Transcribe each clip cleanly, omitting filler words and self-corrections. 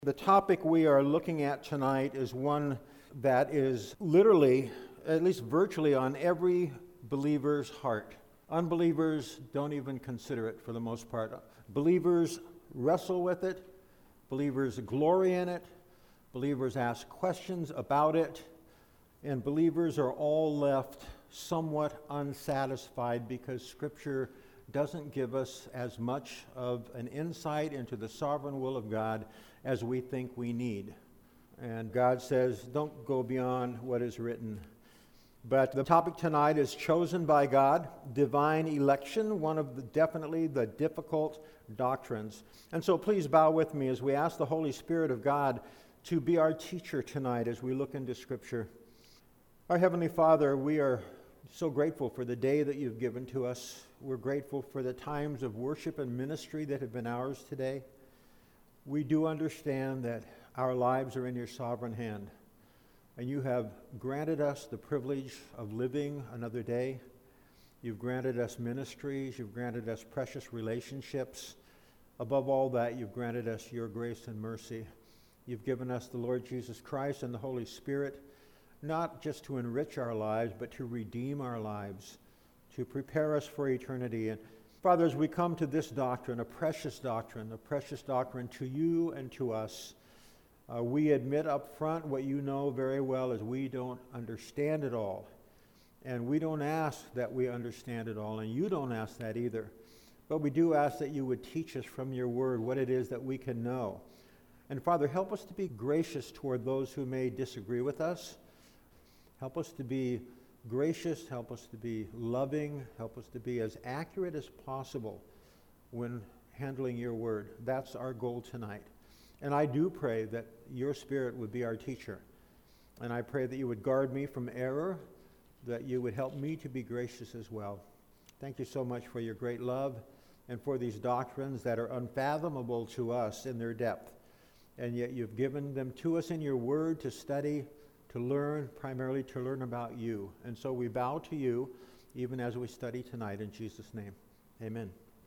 The topic we are looking at tonight is one that is literally, at least virtually, on every believer's heart. Unbelievers don't even consider it for the most part. Believers wrestle with it. Believers glory in it. Believers ask questions about it. And believers are all left somewhat unsatisfied because Scripture doesn't give us as much of an insight into the sovereign will of God as we think we need. And God says, don't go beyond what is written. But the topic tonight is chosen by God, divine election, one of definitely the difficult doctrines. And so please bow with me as we ask the Holy Spirit of God to be our teacher tonight as we look into Scripture. Our Heavenly Father, we are so grateful for the day that you've given to us. We're grateful for the times of worship and ministry that have been ours today. We do understand that our lives are in your sovereign hand, and you have granted us the privilege of living another day. You've granted us ministries. You've granted us precious relationships. Above all that, you've granted us your grace and mercy. You've given us the Lord Jesus Christ and the Holy Spirit, not just to enrich our lives, but to redeem our lives, to prepare us for eternity. And Father, as we come to this doctrine, a precious doctrine to you and to us, we admit up front what you know very well is we don't understand it all. And we don't ask that we understand it all, and you don't ask that either. But we do ask that you would teach us from your word what it is that we can know. And Father, help us to be gracious toward those who may disagree with us. Help us to be gracious, help us to be loving, help us to be as accurate as possible when handling your word. That's our goal tonight. And I do pray that your Spirit would be our teacher. And I pray that you would guard me from error, that you would help me to be gracious as well. Thank you so much for your great love and for these doctrines that are unfathomable to us in their depth. And yet you've given them to us in your word to study, to learn, primarily to learn about you. And so we bow to you even as we study tonight in Jesus' name. Amen.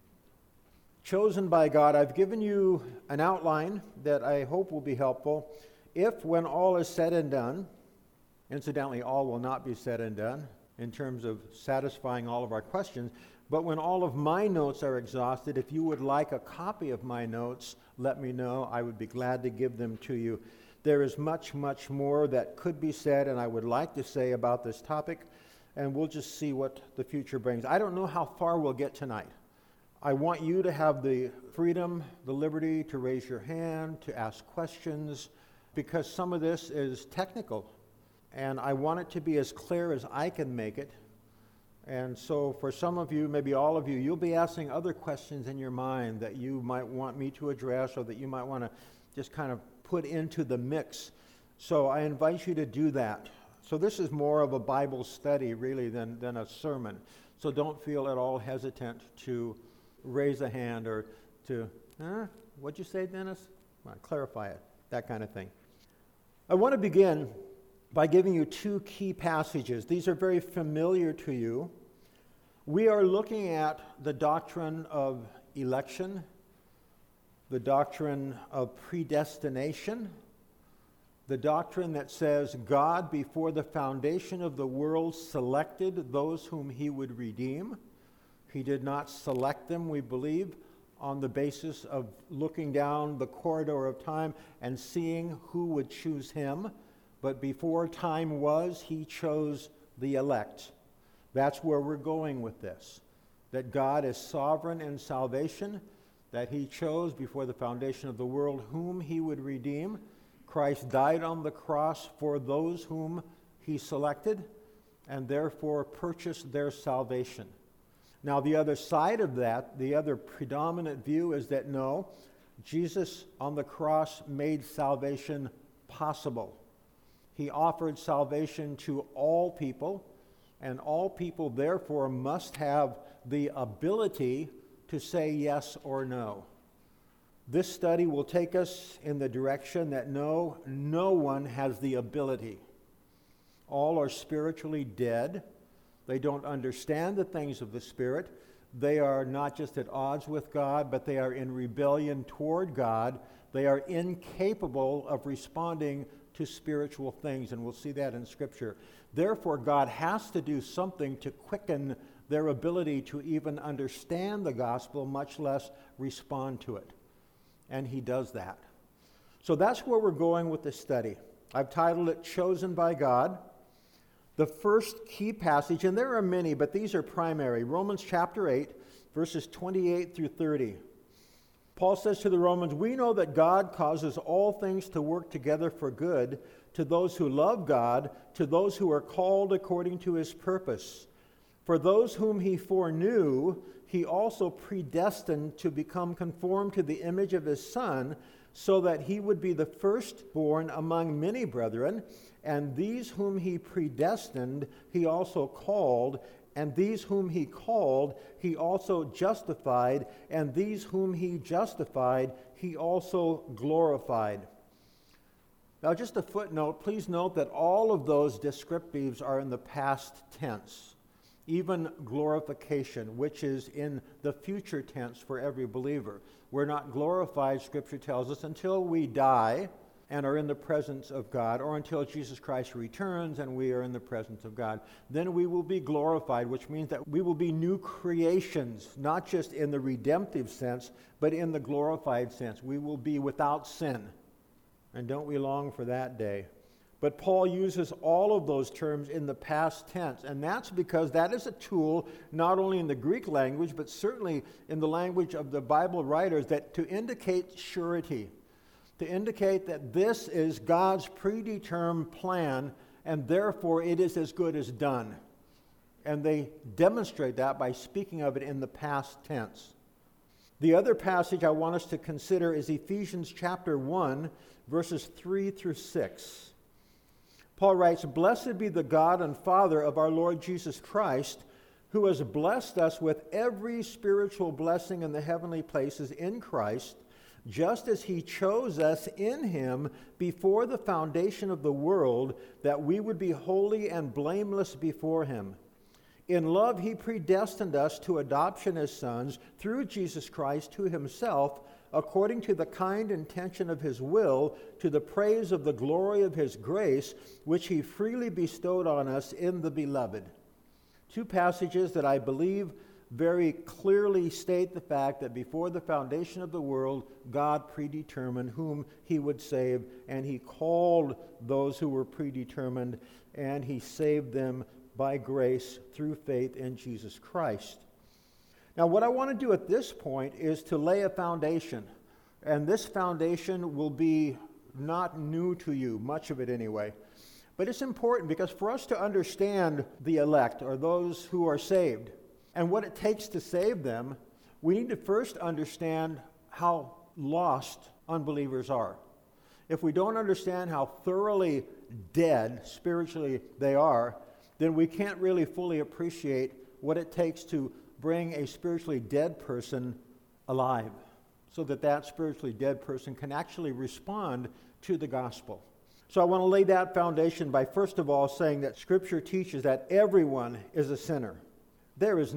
Chosen by God, I've given you an outline that I hope will be helpful. If, when all is said and done, incidentally, all will not be said and done in terms of satisfying all of our questions, but when all of my notes are exhausted, if you would like a copy of my notes, let me know. I would be glad to give them to you. There is much, much more that could be said and I would like to say about this topic, and we'll just see what the future brings. I don't know how far we'll get tonight. I want you to have the freedom, the liberty to raise your hand, to ask questions, because some of this is technical, and I want it to be as clear as I can make it. And so for some of you, maybe all of you, you'll be asking other questions in your mind that you might want me to address or that you might want to just kind of put into the mix. So I invite you to do that. So this is more of a Bible study really than a sermon. So don't feel at all hesitant to raise a hand or to, what'd you say, Dennis? Well, clarify it, that kind of thing. I want to begin by giving you two key passages. These are very familiar to you. We are looking at the doctrine of election, the doctrine of predestination, the doctrine that says God, before the foundation of the world, selected those whom he would redeem. He did not select them, we believe, on the basis of looking down the corridor of time and seeing who would choose him. But before time was, he chose the elect. That's where we're going with this. That God is sovereign in salvation, that he chose before the foundation of the world whom he would redeem. Christ died on the cross for those whom he selected and therefore purchased their salvation. Now the other side of that, the other predominant view is that no, Jesus on the cross made salvation possible. He offered salvation to all people, and all people therefore must have the ability to say yes or no. This study will take us in the direction that no one has the ability. All are spiritually dead. They don't understand the things of the Spirit. They are not just at odds with God, but they are in rebellion toward God. They are incapable of responding to spiritual things, and we'll see that in Scripture. Therefore, God has to do something to quicken their ability to even understand the gospel, much less respond to it. And he does that. So that's where we're going with this study. I've titled it Chosen by God. The first key passage, and there are many, but these are primary, Romans chapter 8, verses 28 through 30. Paul says to the Romans, "We know that God causes all things to work together for good to those who love God, to those who are called according to his purpose. For those whom he foreknew, he also predestined to become conformed to the image of his Son, so that he would be the firstborn among many brethren. And these whom he predestined, he also called. And these whom he called, he also justified. And these whom he justified, he also glorified." Now, just a footnote, please note that all of those descriptives are in the past tense. Even glorification, which is in the future tense for every believer. We're not glorified, Scripture tells us, until we die and are in the presence of God, or until Jesus Christ returns and we are in the presence of God. Then we will be glorified, which means that we will be new creations, not just in the redemptive sense, but in the glorified sense. We will be without sin. And don't we long for that day? But Paul uses all of those terms in the past tense, and that's because that is a tool not only in the Greek language, but certainly in the language of the Bible writers, that to indicate surety, to indicate that this is God's predetermined plan, and therefore it is as good as done. And they demonstrate that by speaking of it in the past tense. The other passage I want us to consider is Ephesians chapter 1, verses 3 through 6. Paul writes, "Blessed be the God and Father of our Lord Jesus Christ, who has blessed us with every spiritual blessing in the heavenly places in Christ, just as he chose us in him before the foundation of the world, that we would be holy and blameless before him. In love he predestined us to adoption as sons through Jesus Christ to himself, according to the kind intention of his will, to the praise of the glory of his grace, which he freely bestowed on us in the Beloved." Two passages that I believe very clearly state the fact that before the foundation of the world, God predetermined whom he would save, and he called those who were predetermined, and he saved them by grace through faith in Jesus Christ. Now, what I want to do at this point is to lay a foundation, and this foundation will be not new to you, much of it anyway. But it's important because for us to understand the elect, or those who are saved, and what it takes to save them, we need to first understand how lost unbelievers are. If we don't understand how thoroughly dead spiritually they are, then we can't really fully appreciate what it takes to bring a spiritually dead person alive, so that that spiritually dead person can actually respond to the gospel. So I want to lay that foundation by first of all saying that Scripture teaches that everyone is a sinner. There is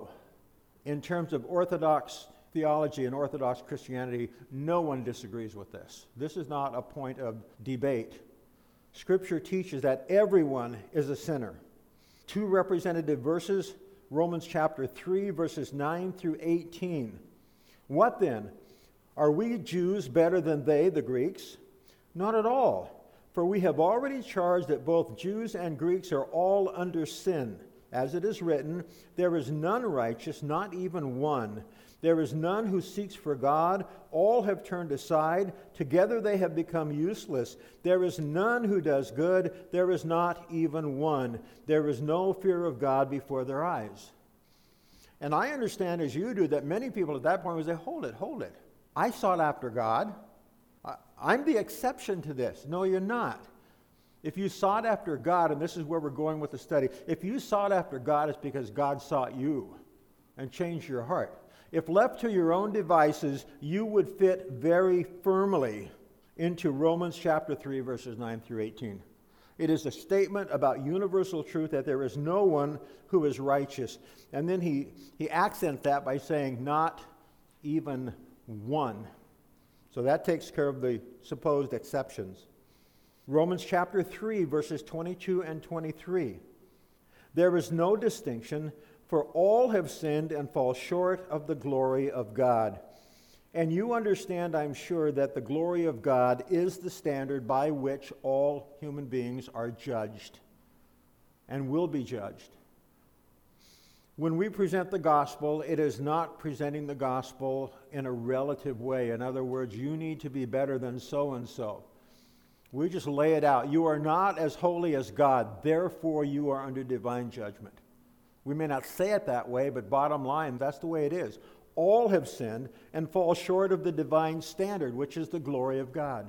in terms of Orthodox theology and Orthodox Christianity, no one disagrees with this. This is not a point of debate. Scripture teaches that everyone is a sinner. Two representative verses, Romans chapter 3, verses 9 through 18. "What then? Are we Jews better than they, the Greeks? Not at all. For we have already charged that both Jews and Greeks are all under sin. As it is written, there is none righteous, not even one. There is none who seeks for God. All have turned aside. Together they have become useless. There is none who does good. There is not even one. There is no fear of God before their eyes." And I understand, as you do, that many people at that point would say, hold it. I sought after God. I'm the exception to this. No, you're not. If you sought after God, and this is where we're going with the study, if you sought after God, it's because God sought you and changed your heart. If left to your own devices, you would fit very firmly into Romans chapter 3, verses 9 through 18. It is a statement about universal truth that there is no one who is righteous. And then he accents that by saying, not even one. So that takes care of the supposed exceptions. Romans chapter 3, verses 22 and 23. There is no distinction, for all have sinned and fall short of the glory of God. And you understand, I'm sure, that the glory of God is the standard by which all human beings are judged and will be judged. When we present the gospel, it is not presenting the gospel in a relative way. In other words, you need to be better than so-and-so. We just lay it out. You are not as holy as God, therefore you are under divine judgment. We may not say it that way, but bottom line, that's the way it is. All have sinned and fall short of the divine standard, which is the glory of God.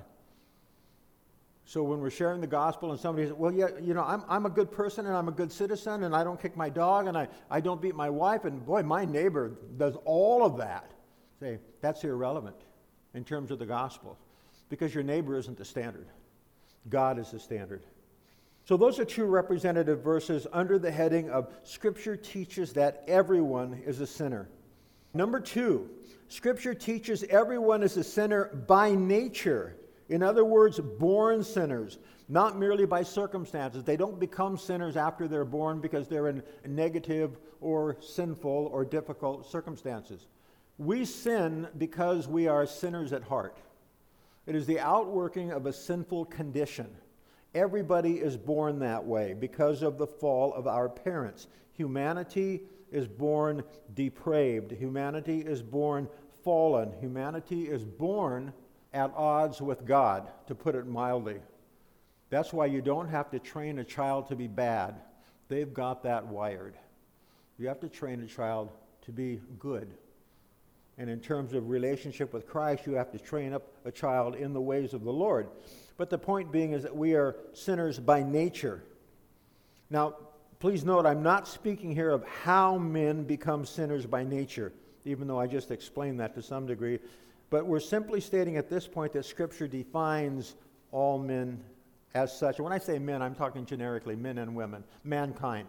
So when we're sharing the gospel and somebody says, well, yeah, I'm a good person and I'm a good citizen and I don't kick my dog and I don't beat my wife and boy, my neighbor does all of that. Say, that's irrelevant in terms of the gospel because your neighbor isn't the standard. God is the standard. So those are two representative verses under the heading of Scripture teaches that everyone is a sinner. Number 2, Scripture teaches everyone is a sinner by nature. In other words, born sinners, not merely by circumstances. They don't become sinners after they're born because they're in negative or sinful or difficult circumstances. We sin because we are sinners at heart. It is the outworking of a sinful condition. Everybody is born that way because of the fall of our parents. Humanity is born depraved. Humanity is born fallen. Humanity is born at odds with God, to put it mildly. That's why you don't have to train a child to be bad. They've got that wired. You have to train a child to be good. And in terms of relationship with Christ, you have to train up a child in the ways of the Lord. But the point being is that we are sinners by nature. Now, please note, I'm not speaking here of how men become sinners by nature, even though I just explained that to some degree. But we're simply stating at this point that Scripture defines all men as such. And when I say men, I'm talking generically, men and women, mankind.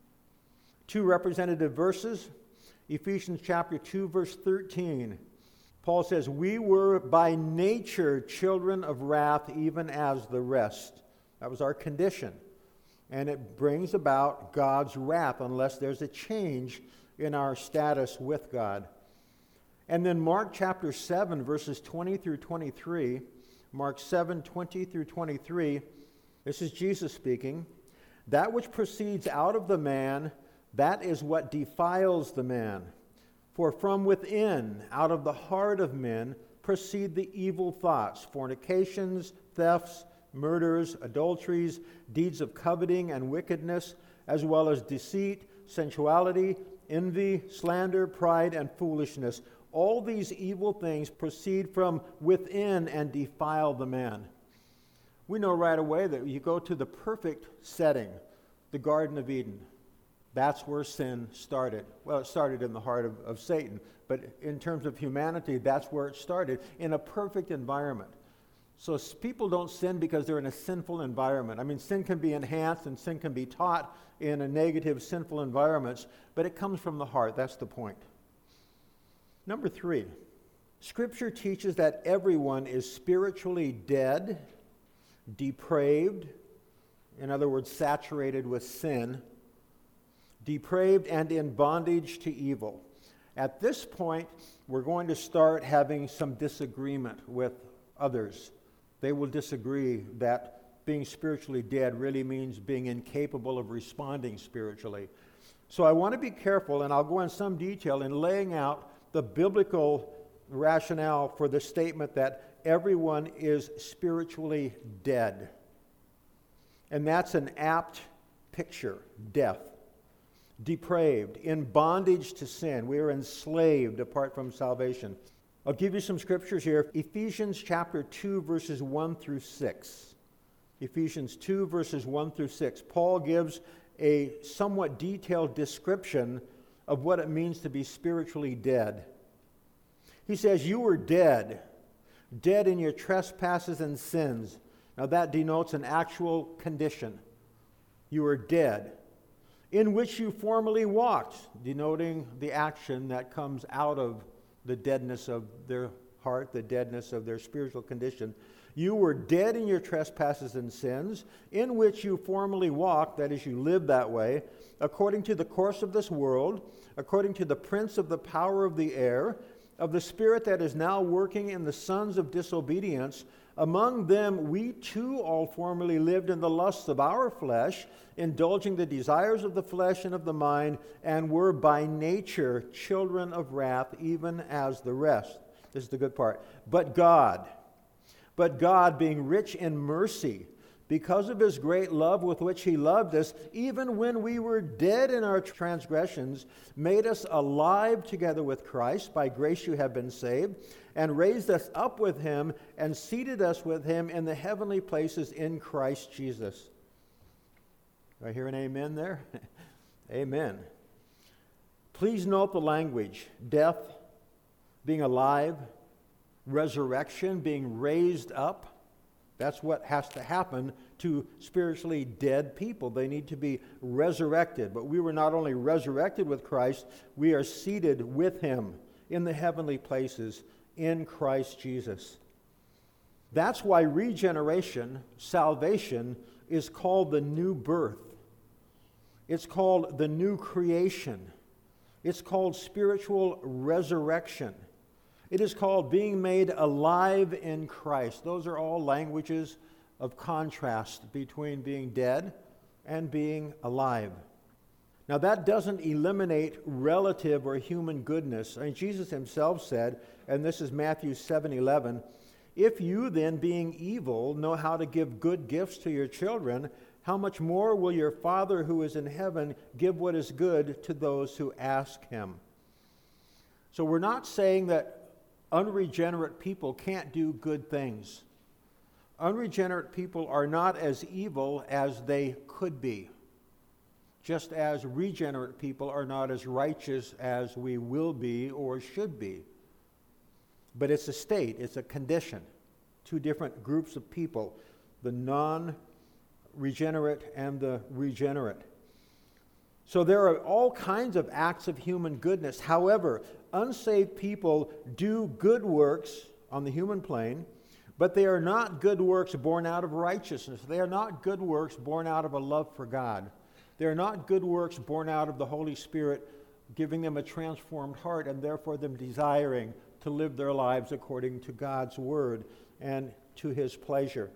2 representative verses. Ephesians chapter 2, verse 13. Paul says, we were by nature children of wrath, even as the rest. That was our condition. And it brings about God's wrath unless there's a change in our status with God. And then Mark chapter 7, verses 20 through 23. Mark 7, 20 through 23. This is Jesus speaking. That which proceeds out of the man, that is what defiles the man. For from within, out of the heart of men, proceed the evil thoughts, fornications, thefts, murders, adulteries, deeds of coveting and wickedness, as well as deceit, sensuality, envy, slander, pride, and foolishness. All these evil things proceed from within and defile the man. We know right away that you go to the perfect setting, the Garden of Eden. That's where sin started. Well, it started in the heart of Satan, but in terms of humanity, that's where it started, in a perfect environment. So people don't sin because they're in a sinful environment. I mean, sin can be enhanced and sin can be taught in a negative, sinful environments, but it comes from the heart. That's the point. Number 3, Scripture teaches that everyone is spiritually dead, depraved, in other words, saturated with sin, depraved and in bondage to evil. At this point, we're going to start having some disagreement with others. They will disagree that being spiritually dead really means being incapable of responding spiritually. So I want to be careful, and I'll go in some detail in laying out the biblical rationale for the statement that everyone is spiritually dead. And that's an apt picture, death. Depraved, in bondage to sin. We are enslaved apart from salvation. I'll give you some scriptures here. Ephesians chapter 2, verses 1 through 6. Ephesians 2, verses 1 through 6. Paul gives a somewhat detailed description of what it means to be spiritually dead. He says, you were dead in your trespasses and sins. Now that denotes an actual condition. You were dead, in which you formerly walked, denoting the action that comes out of the deadness of their heart, the deadness of their spiritual condition. You were dead in your trespasses and sins, in which you formerly walked, that is, you lived that way, according to the course of this world, according to the prince of the power of the air, of the spirit that is now working in the sons of disobedience. Among them we too all formerly lived in the lusts of our flesh, indulging the desires of the flesh and of the mind, and were by nature children of wrath, even as the rest. This is the good part. But God, being rich in mercy, because of his great love with which he loved us, even when we were dead in our transgressions, made us alive together with Christ. By grace you have been saved, and raised us up with him, and seated us with him in the heavenly places in Christ Jesus. Do I hear an amen there? Amen. Please note the language. Death, being alive, resurrection, being raised up. That's what has to happen to spiritually dead people. They need to be resurrected. But we were not only resurrected with Christ, we are seated with him in the heavenly places in Christ Jesus. That's why regeneration, salvation, is called the new birth. It's called the new creation. It's called spiritual resurrection. It is called being made alive in Christ. Those are all languages of contrast between being dead and being alive. Now that doesn't eliminate relative or human goodness. I mean, Jesus himself said, and this is Matthew 7:11, if you then, being evil, know how to give good gifts to your children, how much more will your Father who is in heaven give what is good to those who ask him? So we're not saying that unregenerate people can't do good things. Unregenerate people are not as evil as they could be, just as regenerate people are not as righteous as we will be or should be. But it's a state, it's a condition. Two different groups of people, the non-regenerate and the regenerate. So there are all kinds of acts of human goodness. However, unsaved people do good works on the human plane, but they are not good works born out of righteousness. They are not good works born out of a love for God. They are not good works born out of the Holy Spirit giving them a transformed heart and therefore them desiring to live their lives according to God's word and to his pleasure.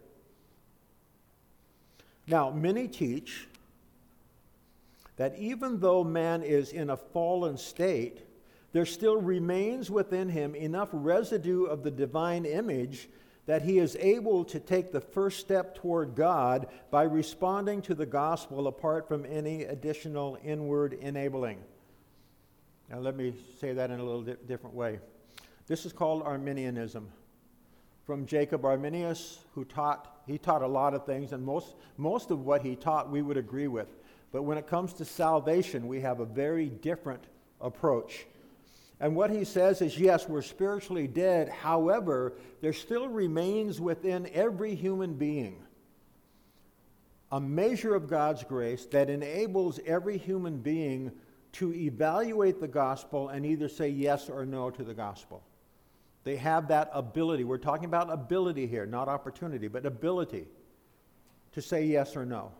Now, many teach that even though man is in a fallen state, there still remains within him enough residue of the divine image that he is able to take the first step toward God by responding to the gospel apart from any additional inward enabling. Now let me say that in a little different way. This is called Arminianism. From Jacob Arminius, he taught a lot of things, and most of what he taught we would agree with. But when it comes to salvation, we have a very different approach. And what he says is, yes, we're spiritually dead. However, there still remains within every human being a measure of God's grace that enables every human being to evaluate the gospel and either say yes or no to the gospel. They have that ability. We're talking about ability here, not opportunity, but ability to say yes or no.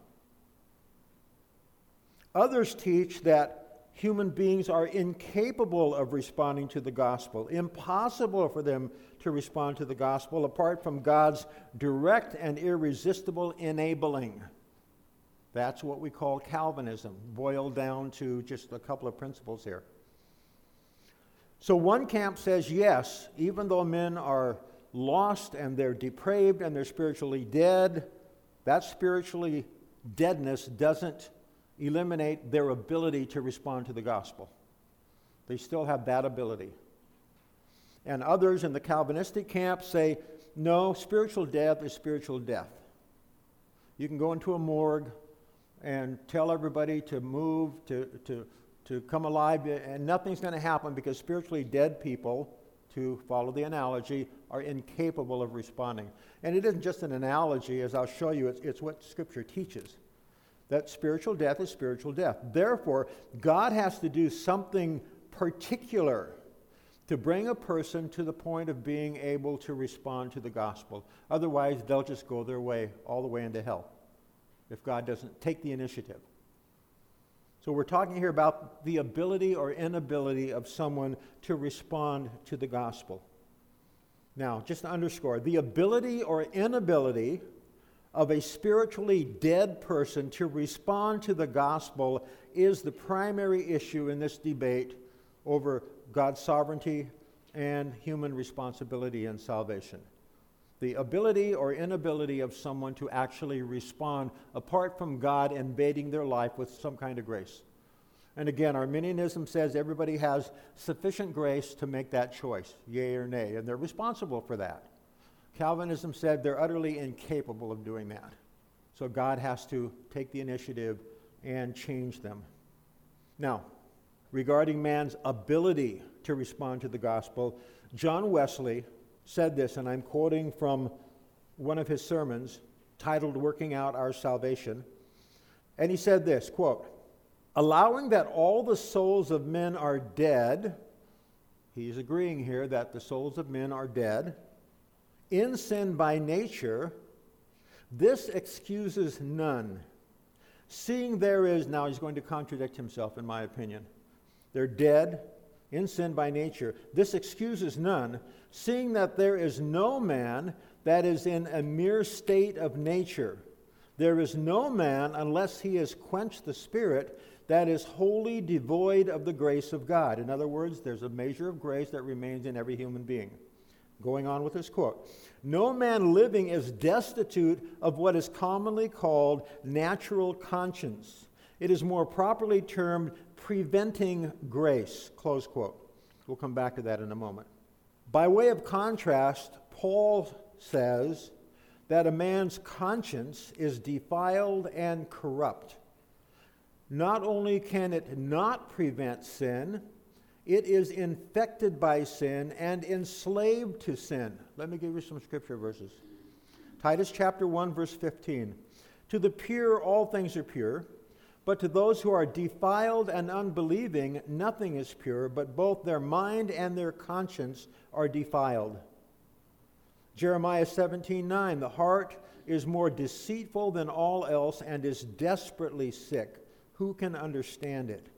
Others teach that human beings are incapable of responding to the gospel, impossible for them to respond to the gospel apart from God's direct and irresistible enabling. That's what we call Calvinism, boiled down to just a couple of principles here. So one camp says, yes, even though men are lost and they're depraved and they're spiritually dead, that spiritually deadness doesn't eliminate their ability to respond to the gospel. They still have that ability. And others in the Calvinistic camp say, no, spiritual death is spiritual death. You can go into a morgue and tell everybody to move, to come alive, and nothing's going to happen because spiritually dead people, to follow the analogy, are incapable of responding. And it isn't just an analogy, as I'll show you, it's what Scripture teaches. That spiritual death is spiritual death. Therefore, God has to do something particular to bring a person to the point of being able to respond to the gospel. Otherwise, they'll just go their way, all the way into hell, if God doesn't take the initiative. So we're talking here about the ability or inability of someone to respond to the gospel. Now, just to underscore, the ability or inability of a spiritually dead person to respond to the gospel is the primary issue in this debate over God's sovereignty and human responsibility in salvation. The ability or inability of someone to actually respond apart from God invading their life with some kind of grace. And again, Arminianism says everybody has sufficient grace to make that choice, yea or nay, and they're responsible for that. Calvinism said they're utterly incapable of doing that. So God has to take the initiative and change them. Now, regarding man's ability to respond to the gospel, John Wesley said this, and I'm quoting from one of his sermons titled Working Out Our Salvation. And he said this, quote, "Allowing that all the souls of men are dead," he's agreeing here that the souls of men are dead, "in sin by nature, this excuses none. Seeing there is," now he's going to contradict himself in my opinion, "they're dead in sin by nature. This excuses none, seeing that there is no man that is in a mere state of nature. There is no man, unless he has quenched the Spirit, that is wholly devoid of the grace of God." In other words, there's a measure of grace that remains in every human being. Going on with this quote, "No man living is destitute of what is commonly called natural conscience. It is more properly termed preventing grace," close quote. We'll come back to that in a moment. By way of contrast, Paul says that a man's conscience is defiled and corrupt. Not only can it not prevent sin, it is infected by sin and enslaved to sin. Let me give you some scripture verses. Titus chapter 1, verse 15. "To the pure all things are pure, but to those who are defiled and unbelieving nothing is pure, but both their mind and their conscience are defiled." Jeremiah 17:9. "The heart is more deceitful than all else and is desperately sick. Who can understand it?"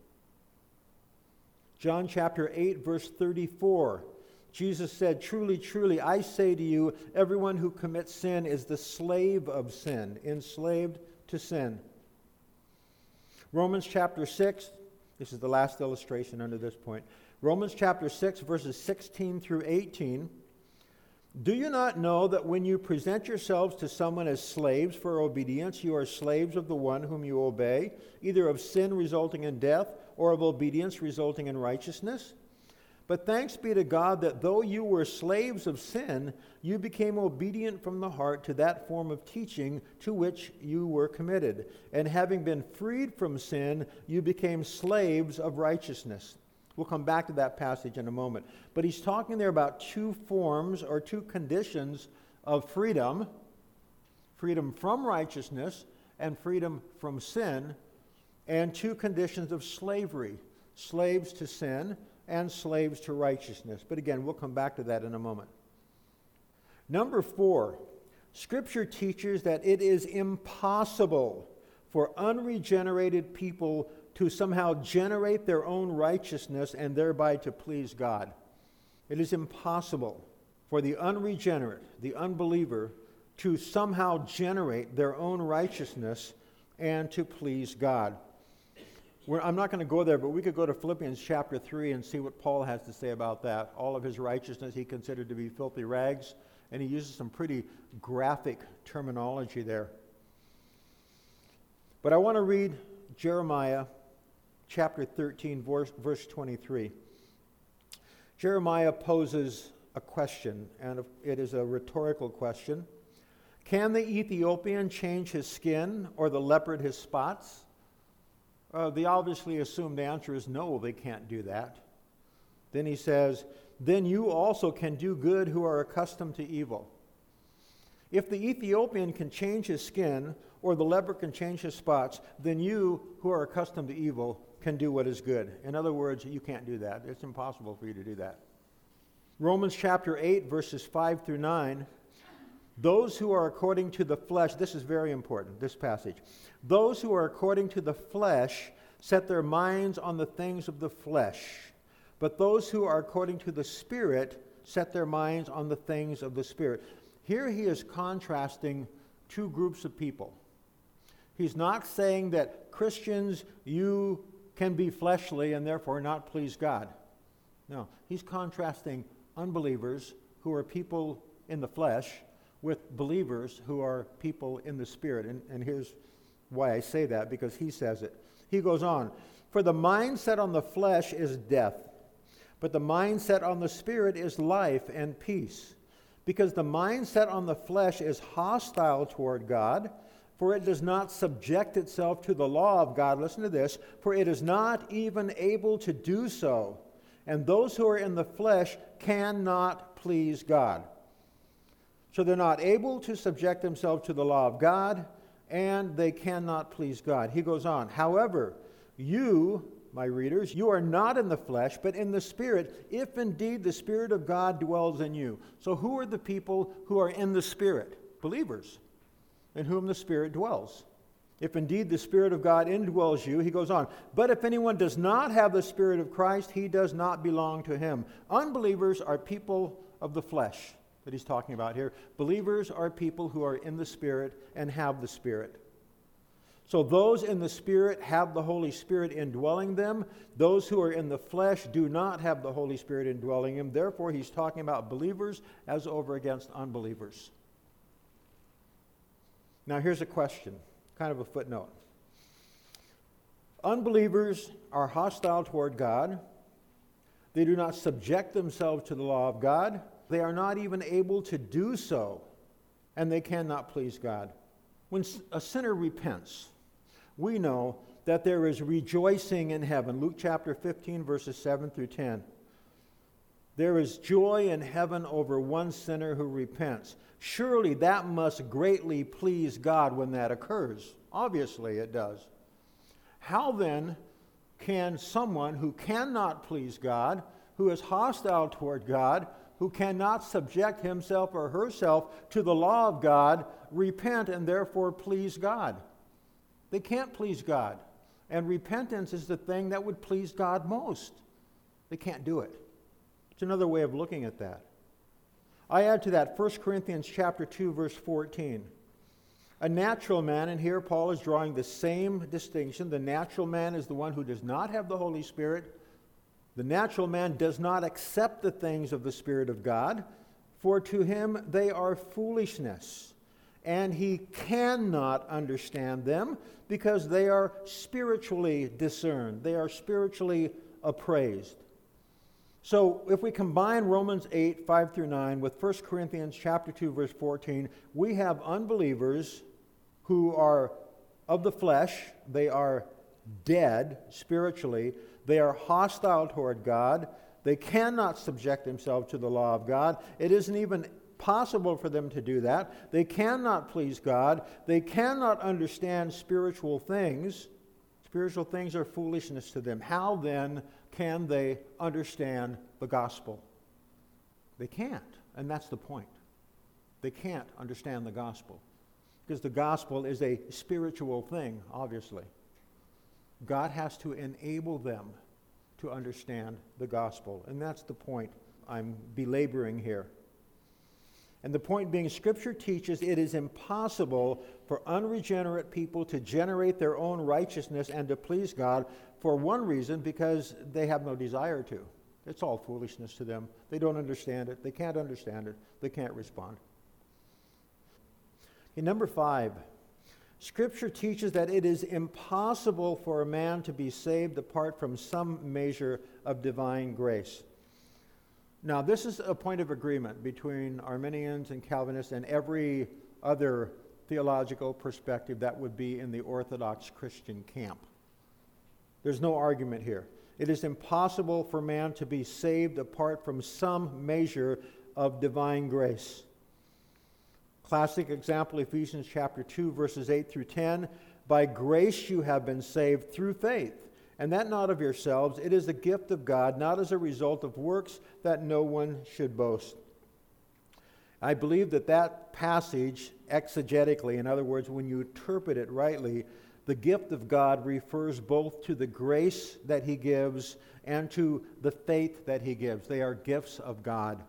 John chapter 8, verse 34. Jesus said, "Truly, truly, I say to you, everyone who commits sin is the slave of sin," enslaved to sin. Romans chapter 6, this is the last illustration under this point. Romans chapter 6, verses 16 through 18. "Do you not know that when you present yourselves to someone as slaves for obedience, you are slaves of the one whom you obey, either of sin resulting in death or of obedience resulting in righteousness? But thanks be to God that though you were slaves of sin, you became obedient from the heart to that form of teaching to which you were committed. And having been freed from sin, you became slaves of righteousness." We'll come back to that passage in a moment. But he's talking there about two forms or two conditions of freedom: freedom from righteousness and freedom from sin, and two conditions of slavery: slaves to sin and slaves to righteousness. But again, we'll come back to that in a moment. Number 4, Scripture teaches that it is impossible for unregenerated people to somehow generate their own righteousness and thereby to please God. It is impossible for the unregenerate, the unbeliever, to somehow generate their own righteousness and to please God. I'm not going to go there, but we could go to Philippians chapter 3 and see what Paul has to say about that. All of his righteousness he considered to be filthy rags, and he uses some pretty graphic terminology there. But I want to read Jeremiah chapter 13, verse 23. Jeremiah poses a question, and it is a rhetorical question. "Can the Ethiopian change his skin or the leopard his spots?" The obviously assumed answer is no, they can't do that. Then he says, "Then you also can do good who are accustomed to evil." If the Ethiopian can change his skin or the leopard can change his spots, then you who are accustomed to evil can do what is good. In other words, you can't do that. It's impossible for you to do that. Romans chapter 8, verses 5 through 9. Those who are according to the flesh, this is very important, this passage. Those who are according to the flesh set their minds on the things of the flesh, but those who are according to the Spirit set their minds on the things of the Spirit. Here he is contrasting two groups of people. He's not saying that Christians, you can be fleshly and therefore not please God. No, he's contrasting unbelievers who are people in the flesh with believers who are people in the Spirit. And here's why I say that, because he says it. He goes on, "For the mind set on the flesh is death, but the mind set on the Spirit is life and peace. Because the mind set on the flesh is hostile toward God, for it does not subject itself to the law of God." Listen to this. "For it is not even able to do so. And those who are in the flesh cannot please God." So they're not able to subject themselves to the law of God, and they cannot please God. He goes on, "However, you, my readers, you are not in the flesh, but in the Spirit, if indeed the Spirit of God dwells in you." So who are the people who are in the Spirit? Believers, in whom the Spirit dwells. If indeed the Spirit of God indwells you, he goes on, "But if anyone does not have the Spirit of Christ, he does not belong to him." Unbelievers are people of the flesh that he's talking about here. Believers are people who are in the Spirit and have the Spirit. So those in the Spirit have the Holy Spirit indwelling them. Those who are in the flesh do not have the Holy Spirit indwelling them. Therefore, he's talking about believers as over against unbelievers. Now, here's a question, kind of a footnote. Unbelievers are hostile toward God. They do not subject themselves to the law of God. They are not even able to do so, and they cannot please God. When a sinner repents, we know that there is rejoicing in heaven. Luke chapter 15, verses 7 through 10. There is joy in heaven over one sinner who repents. Surely that must greatly please God when that occurs. Obviously it does. How then can someone who cannot please God, who is hostile toward God, who cannot subject himself or herself to the law of God, repent and therefore please God? They can't please God. And repentance is the thing that would please God most. They can't do it. It's another way of looking at that. I add to that 1 Corinthians chapter 2, verse 14. A natural man, and here Paul is drawing the same distinction. The natural man is the one who does not have the Holy Spirit. The natural man does not accept the things of the Spirit of God, for to him they are foolishness, and he cannot understand them because they are spiritually discerned. They are spiritually appraised. So if we combine Romans 8, 5 through 9 with 1 Corinthians chapter 2, verse 14, we have unbelievers who are of the flesh. They are dead spiritually. They are hostile toward God. They cannot subject themselves to the law of God. It isn't even possible for them to do that. They cannot please God. They cannot understand spiritual things. Spiritual things are foolishness to them. How then can they understand the gospel? They can't, and that's the point. They can't understand the gospel because the gospel is a spiritual thing, obviously. God has to enable them to understand the gospel, and that's the point I'm belaboring here. And the point being, Scripture teaches it is impossible for unregenerate people to generate their own righteousness and to please God for one reason, because they have no desire to. It's all foolishness to them. They don't understand it. They can't understand it. They can't respond. In number 5, Scripture teaches that it is impossible for a man to be saved apart from some measure of divine grace. Now, this is a point of agreement between Arminians and Calvinists and every other theological perspective that would be in the Orthodox Christian camp. There's no argument here. It is impossible for man to be saved apart from some measure of divine grace. Classic example, Ephesians chapter 2, verses 8 through 10. By grace you have been saved through faith. and that not of yourselves. It is the gift of God, not as a result of works, that no one should boast. I believe that passage, exegetically, in other words, when you interpret it rightly, the gift of God refers both to the grace that he gives and to the faith that he gives. They are gifts of God.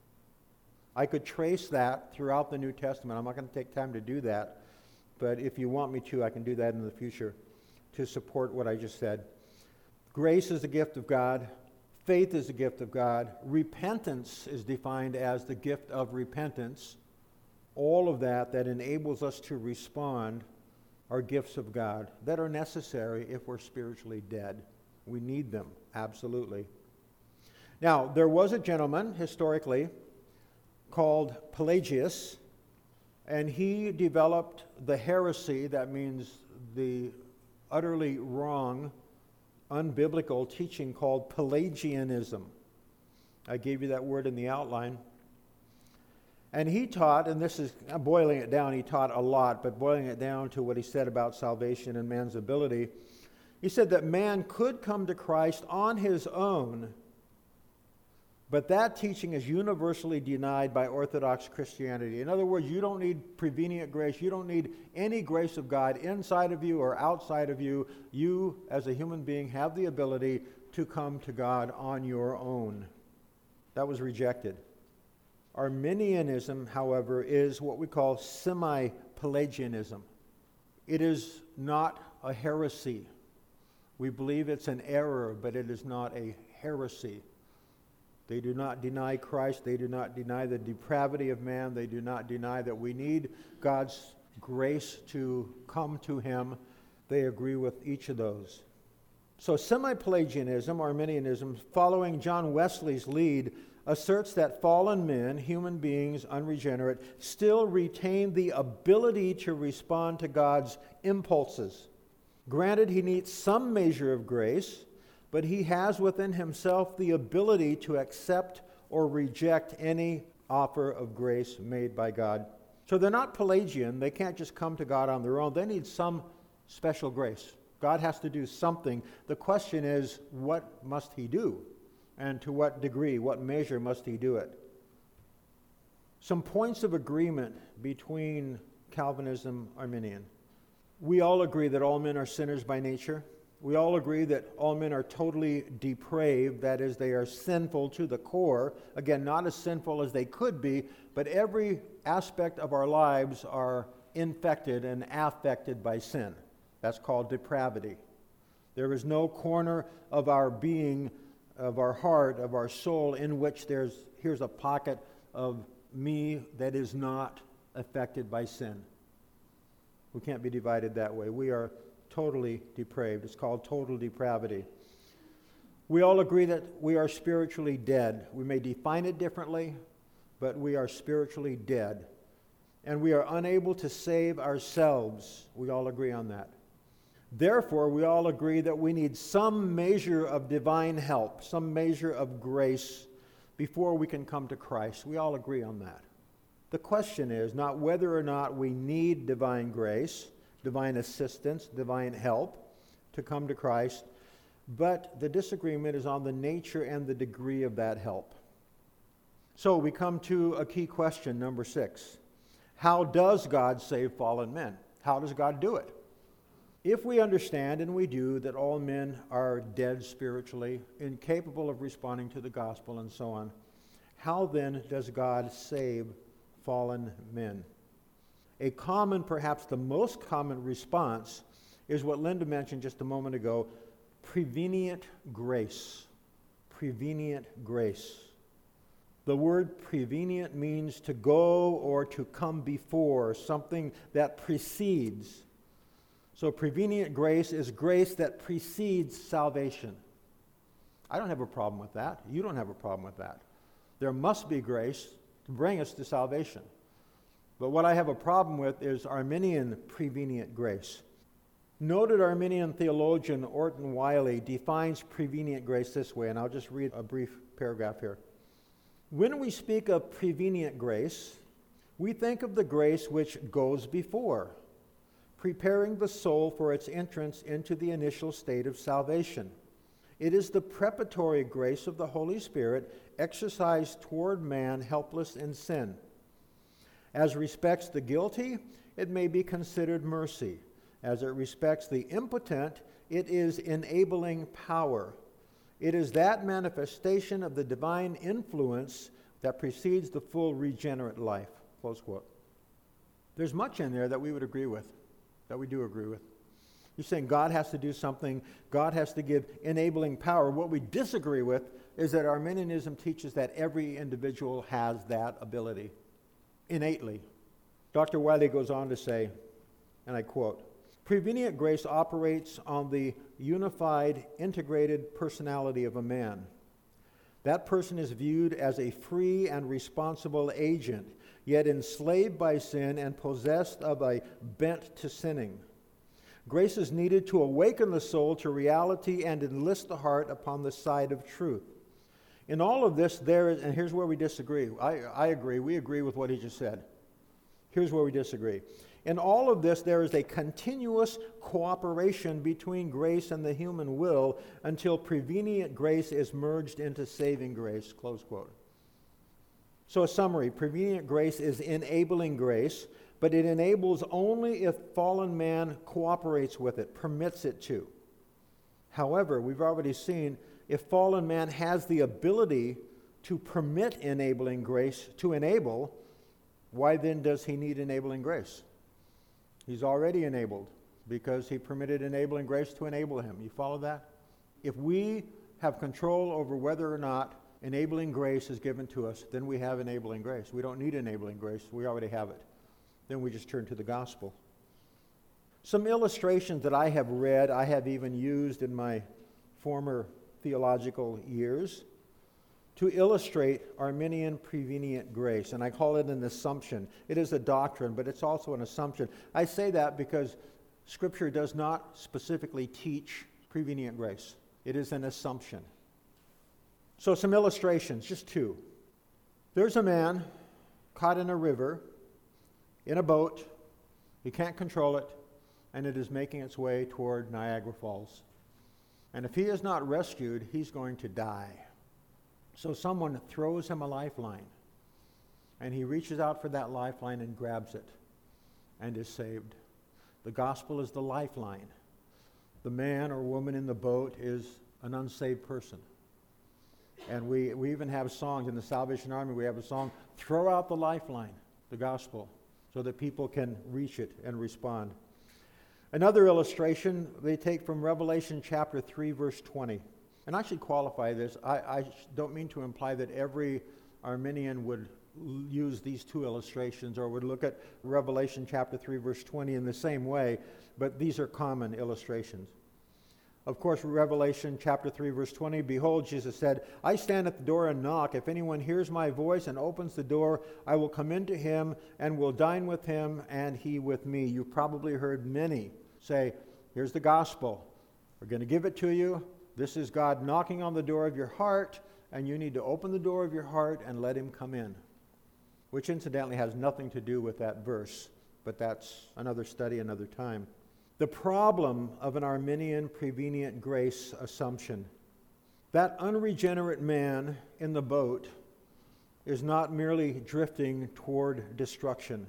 I could trace that throughout the New Testament. I'm not going to take time to do that, but if you want me to, I can do that in the future to support what I just said. Grace is the gift of God. Faith is the gift of God. Repentance is defined as the gift of repentance. All of that enables us to respond are gifts of God that are necessary if we're spiritually dead. We need them, absolutely. Now, there was a gentleman, historically, called Pelagius, and he developed the heresy, that means the utterly wrong, unbiblical teaching called Pelagianism. I gave you that word in the outline. And he taught, and this is boiling it down, he taught a lot, but boiling it down to what he said about salvation and man's ability, he said that man could come to Christ on his own, but that teaching is universally denied by Orthodox Christianity. In other words, you don't need prevenient grace. You don't need any grace of God inside of you or outside of you. You, as a human being, have the ability to come to God on your own. That was rejected. Arminianism, however, is what we call semi-Pelagianism. It is not a heresy. We believe it's an error, but it is not a heresy. They do not deny Christ. They do not deny the depravity of man. They do not deny that we need God's grace to come to him. They agree with each of those. So semi-Pelagianism, Arminianism, following John Wesley's lead, asserts that fallen men, human beings, unregenerate, still retain the ability to respond to God's impulses. Granted, he needs some measure of grace, but he has within himself the ability to accept or reject any offer of grace made by God. So they're not Pelagian. They can't just come to God on their own. They need some special grace. God has to do something. The question is, what must he do? And to what degree, what measure must he do it? Some points of agreement between Calvinism and Arminian. We all agree that all men are sinners by nature. We all agree that all men are totally depraved, that is, they are sinful to the core. Again, not as sinful as they could be, but every aspect of our lives are infected and affected by sin. That's called depravity. There is no corner of our being, of our heart, of our soul, in which here's a pocket of me that is not affected by sin. We can't be divided that way. We are totally depraved. It's called total depravity. We all agree that we are spiritually dead. We may define it differently, but we are spiritually dead. And we are unable to save ourselves. We all agree on that. Therefore, we all agree that we need some measure of divine help, some measure of grace before we can come to Christ. We all agree on that. The question is not whether or not we need divine grace, divine assistance, divine help to come to Christ, but the disagreement is on the nature and the degree of that help. So we come to a key question, number 6. How does God save fallen men? How does God do it? If we understand, and we do, that all men are dead spiritually, incapable of responding to the gospel and so on, how then does God save fallen men? A common, perhaps the most common response is what Linda mentioned just a moment ago, prevenient grace. Prevenient grace. The word prevenient means to go or to come before, something that precedes. So prevenient grace is grace that precedes salvation. I don't have a problem with that. You don't have a problem with that. There must be grace to bring us to salvation. But what I have a problem with is Arminian prevenient grace. Noted Arminian theologian Orton Wiley defines prevenient grace this way, and I'll just read a brief paragraph here. When we speak of prevenient grace, we think of the grace which goes before. preparing the soul for its entrance into the initial state of salvation. It is the preparatory grace of the Holy Spirit exercised toward man helpless in sin. As respects the guilty, it may be considered mercy. As it respects the impotent, it is enabling power. It is that manifestation of the divine influence that precedes the full regenerate life. Close quote. There's much in there that we would agree with, that we do agree with. He's saying God has to do something. God has to give enabling power. What we disagree with is that Arminianism teaches that every individual has that ability innately. Dr. Wiley goes on to say, and I quote, "Prevenient grace operates on the unified, integrated personality of a man. That person is viewed as a free and responsible agent, yet enslaved by sin and possessed of a bent to sinning. Grace is needed to awaken the soul to reality and enlist the heart upon the side of truth. In all of this, there is, and here's where we disagree. I agree. We agree with what he just said. Here's where we disagree. In all of this, there is a continuous cooperation between grace and the human will until prevenient grace is merged into saving grace." Close quote. So a summary, prevenient grace is enabling grace, but it enables only if fallen man cooperates with it, permits it to. However, we've already seen if fallen man has the ability to permit enabling grace to enable, why then does he need enabling grace? He's already enabled because he permitted enabling grace to enable him. You follow that? If we have control over whether or not enabling grace is given to us, then we have enabling grace. We don't need enabling grace. We already have it. Then we just turn to the gospel. Some illustrations that I have read, I have even used in my former theological years to illustrate Arminian prevenient grace, and I call it an assumption. It is a doctrine, but it's also an assumption. I say that because Scripture does not specifically teach prevenient grace. It is an assumption. So some illustrations, just two. There's a man caught in a river, in a boat. He can't control it, and it is making its way toward Niagara Falls. And if he is not rescued, he's going to die. So someone throws him a lifeline, and he reaches out for that lifeline and grabs it and is saved. The gospel is the lifeline. The man or woman in the boat is an unsaved person. And we even have songs in the Salvation Army. We have a song, "Throw out the lifeline," the gospel, so that people can reach it and respond. Another illustration they take from Revelation chapter 3, verse 20. And I should qualify this. I don't mean to imply that every Arminian would use these two illustrations or would look at Revelation chapter 3, verse 20 in the same way, but these are common illustrations. Of course, Revelation chapter 3, verse 20, "Behold," Jesus said, "I stand at the door and knock. If anyone hears my voice and opens the door, I will come into him and will dine with him and he with me." You've probably heard many say, here's the gospel. We're going to give it to you. This is God knocking on the door of your heart, and you need to open the door of your heart and let him come in. Which incidentally has nothing to do with that verse, but that's another study, another time. The problem of an Arminian prevenient grace assumption. That unregenerate man in the boat is not merely drifting toward destruction.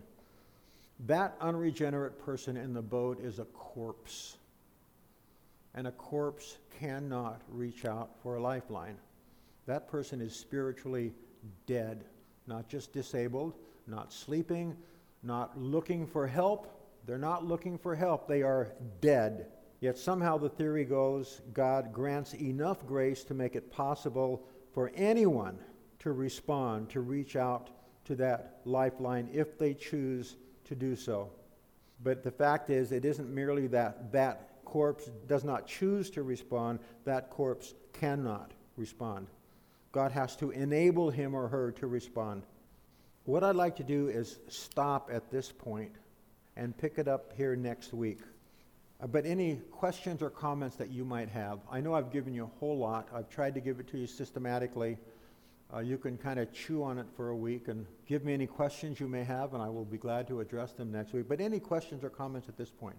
That unregenerate person in the boat is a corpse. And a corpse cannot reach out for a lifeline. That person is spiritually dead, not just disabled, not sleeping, not looking for help. They're not looking for help. They are dead. Yet somehow the theory goes, God grants enough grace to make it possible for anyone to respond, to reach out to that lifeline if they choose to do so. But the fact is, it isn't merely that corpse does not choose to respond, that corpse cannot respond. God has to enable him or her to respond. What I'd like to do is stop at this point and pick it up here next week. But any questions or comments that you might have, I know I've given you a whole lot. I've tried to give it to you systematically. You can kind of chew on it for a week and give me any questions you may have, and I will be glad to address them next week. But any questions or comments at this point?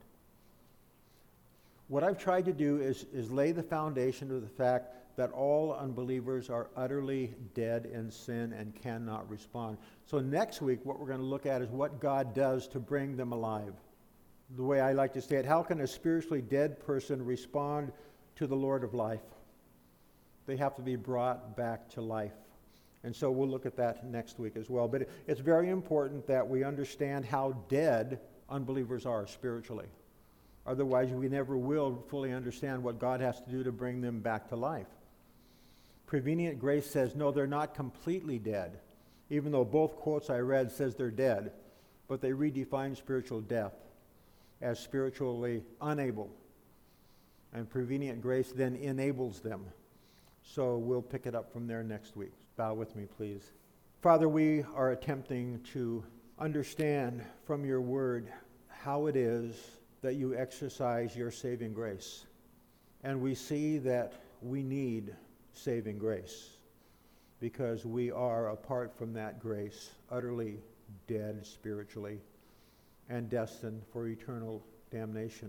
What I've tried to do is lay the foundation of the fact that all unbelievers are utterly dead in sin and cannot respond. So next week, what we're going to look at is what God does to bring them alive. The way I like to say it, how can a spiritually dead person respond to the Lord of life? They have to be brought back to life. And so we'll look at that next week as well. But it's very important that we understand how dead unbelievers are spiritually. Otherwise, we never will fully understand what God has to do to bring them back to life. Prevenient Grace says, no, they're not completely dead, even though both quotes I read says they're dead, but they redefine spiritual death as spiritually unable. And Prevenient Grace then enables them. So we'll pick it up from there next week. Bow with me, please. Father, we are attempting to understand from your word how it is that you exercise your saving grace. And we see that we need saving grace because we are, apart from that grace, utterly dead spiritually and destined for eternal damnation.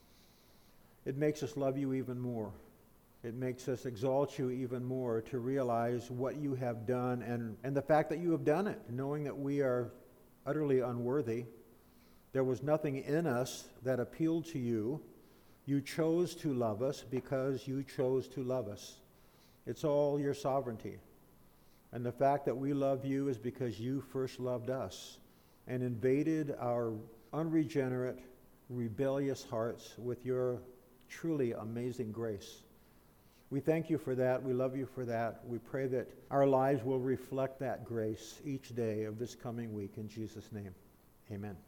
It makes us love you even more. It makes us exalt you even more to realize what you have done and the fact that you have done it, knowing that we are utterly unworthy. There was nothing in us that appealed to you. You chose to love us because you chose to love us. It's all your sovereignty. And the fact that we love you is because you first loved us and invaded our unregenerate, rebellious hearts with your truly amazing grace. We thank you for that. We love you for that. We pray that our lives will reflect that grace each day of this coming week. In Jesus' name, amen.